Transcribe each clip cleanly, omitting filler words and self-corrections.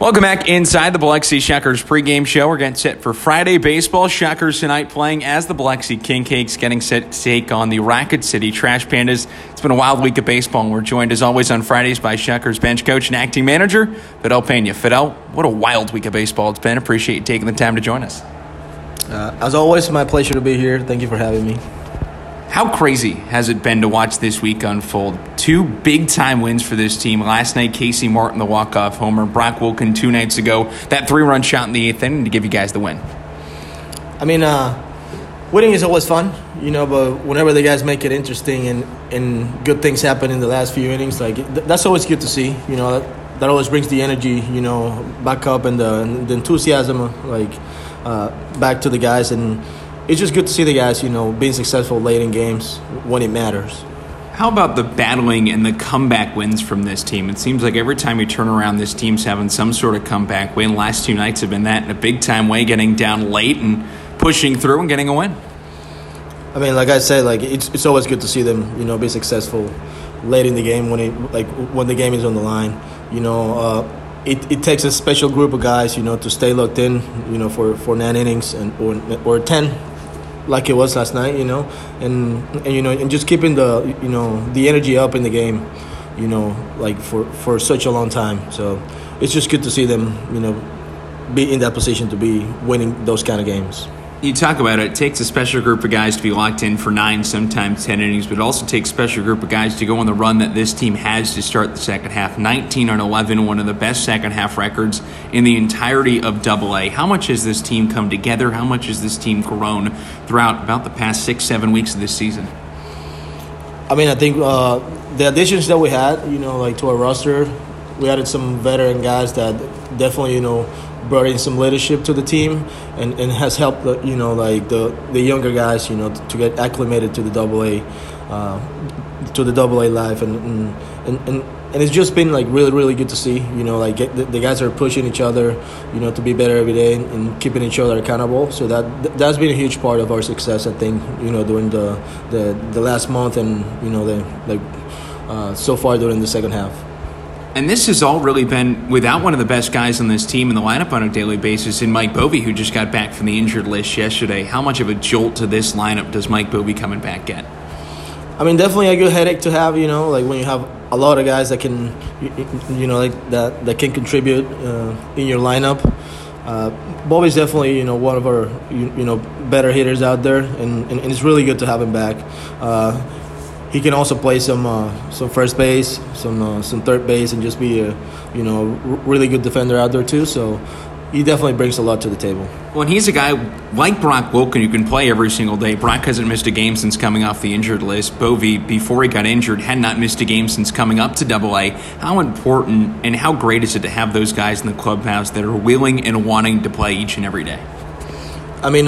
Welcome back inside the Biloxi Shuckers pregame show. We're getting set for Friday baseball. Shuckers tonight playing as the Biloxi King Cakes, getting set to take on the Rocket City Trash Pandas. It's been a wild week of baseball, and we're joined as always on Fridays by Shuckers bench coach and acting manager, Fidel Pena. Fidel, what a wild week of baseball it's been. Appreciate you taking the time to join us. As always, my pleasure to be here. Thank you for having me. How crazy has it been to watch this week unfold? Two big-time wins for this team. Last night, Casey Martin, the walk-off homer. Brock Wilken 2 nights ago. That 3-run shot in the 8th inning to give you guys the win. I mean, winning is always fun, but whenever the guys make it interesting and good things happen in the last few innings, that's always good to see. That always brings the energy, back up and the enthusiasm, back to the guys. And it's just good to see the guys, being successful late in games when it matters. How about the battling and the comeback wins from this team? It seems like every time you turn around, this team's having some sort of comeback win. Last 2 nights have been that in a big-time way, getting down late and pushing through and getting a win. I mean, like I said, it's always good to see them, be successful late in the game when the game is on the line. It takes a special group of guys, to stay locked in, for 9 innings or 10. Like it was last night, and just keeping the energy up in the game, for such a long time. So it's just good to see them, be in that position to be winning those kind of games. You talk about it takes a special group of guys to be locked in for 9, sometimes 10 innings, but it also takes a special group of guys to go on the run that this team has to start the second half. 19-11, one of the best second half records in the entirety of AA. How much has this team come together? How much has this team grown throughout about the past 6-7 weeks of this season? I mean, I think the additions that we had, to our roster, we added some veteran guys that definitely, brought in some leadership to the team and has helped the younger guys to get acclimated to the AA life and it's just been really good to see the guys are pushing each other to be better every day and keeping each other accountable. So that's been a huge part of our success, I think, during the last month and so far during the second half. And this has all really been without one of the best guys on this team in the lineup on a daily basis in Mike Bovey, who just got back from the injured list yesterday. How much of a jolt to this lineup does Mike Bovey coming back get? I mean, definitely a good headache to have, when you have a lot of guys that can, that can contribute in your lineup. Bobby's definitely, one of our, better hitters out there, and it's really good to have him back. He can also play some first base, some third base, and just be a really good defender out there too. So he definitely brings a lot to the table. Well, and he's a guy like Brock Wilken who can play every single day. Brock hasn't missed a game since coming off the injured list. Bovey, before he got injured, had not missed a game since coming up to AA. How important and how great is it to have those guys in the clubhouse that are willing and wanting to play each and every day? I mean,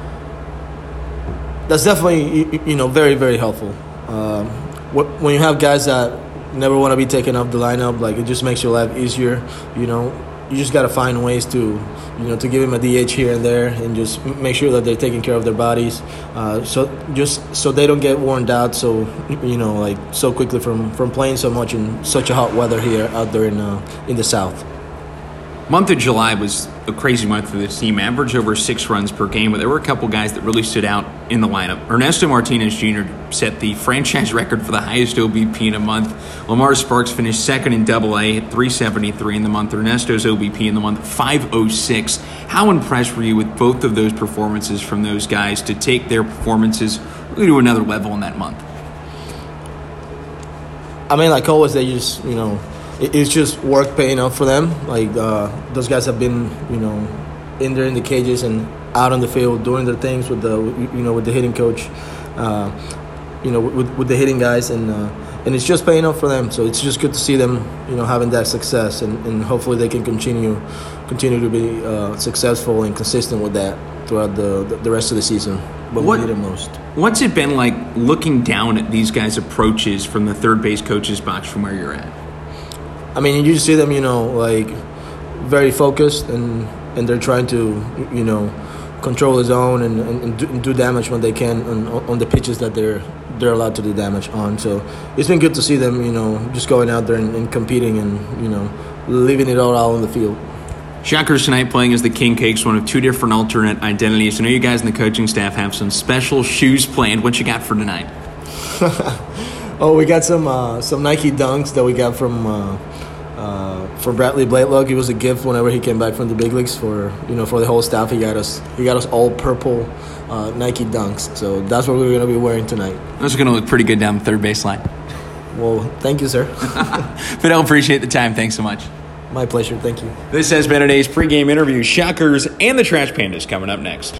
that's definitely very, very helpful. When you have guys that never want to be taken off the lineup, it just makes your life easier. You just got to find ways to give him a DH here and there, and just make sure that they're taking care of their bodies, so they don't get worn out. So so quickly from playing so much in such a hot weather here out there in the South. Month of July was a crazy month for this team. Averaged over 6 runs per game, but there were a couple guys that really stood out in the lineup. Ernesto Martinez Jr. set the franchise record for the highest OBP in a month. Lamar Sparks finished second in AA at 373 in the month. Ernesto's OBP in the month, 506. How impressed were you with both of those performances from those guys to take their performances really to another level in that month? I mean, like always, they just, it's just work paying off for them. Those guys have been, in there in the cages and out on the field doing their things with the hitting coach, with the hitting guys, and it's just paying off for them. So it's just good to see them, having that success, and hopefully they can continue to be successful and consistent with that throughout the rest of the season. But we need it most. What's it been like looking down at these guys' approaches from the third base coach's box from where you're at? I mean, you see them, very focused, and they're trying to, control the zone and do damage when they can on the pitches that they're allowed to do damage on. So it's been good to see them, just going out there and competing and, leaving it all out on the field. Shockers tonight playing as the King Cakes, one of two different alternate identities. I know you guys in the coaching staff have some special shoes planned. What you got for tonight? Oh, we got some Nike Dunks that we got from Bradley Blakelock. It was a gift whenever he came back from the big leagues for the whole staff. He got us all purple Nike Dunks. So that's what we're gonna be wearing tonight. Those are gonna look pretty good down the third baseline. Well, thank you, sir. Fidel, appreciate the time. Thanks so much. My pleasure. Thank you. This has been today's pregame interview. Shockers and the Trash Pandas coming up next.